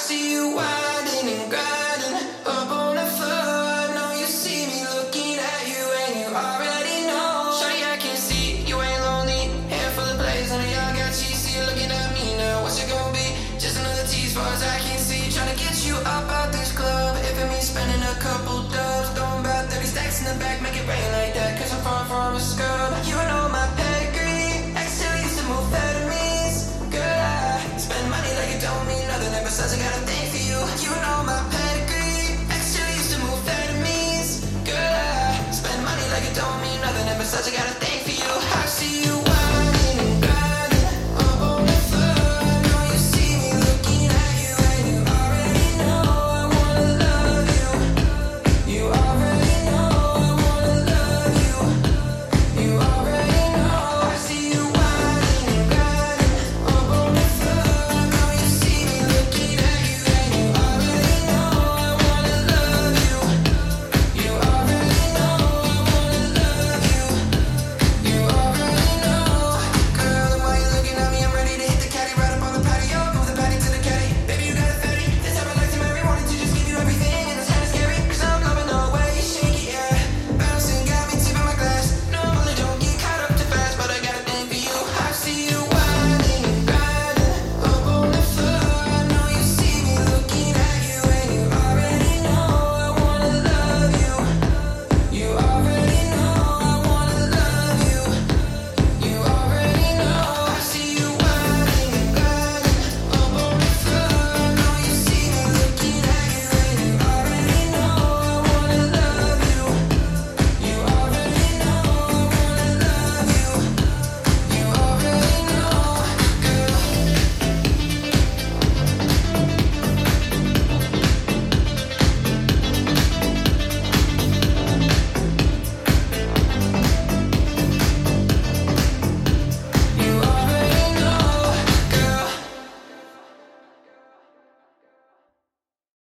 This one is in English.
see you winding and grinding up on the floor. I know you see me looking at you and you already know. Shawty, I can see you ain't lonely. Handful of plays on a young got you. See you looking at me now. What's it gonna be? Just another tease, far as I can see. Trying to get you up out this club. If it means spending a couple dubs, throwing about 30 stacks in the back, make it rain like that. Cause I'm far from a scrub. You know my pedigree. I still used to move amphetamines. Girl, I spend money like it don't mean nothing. And besides, I got a thing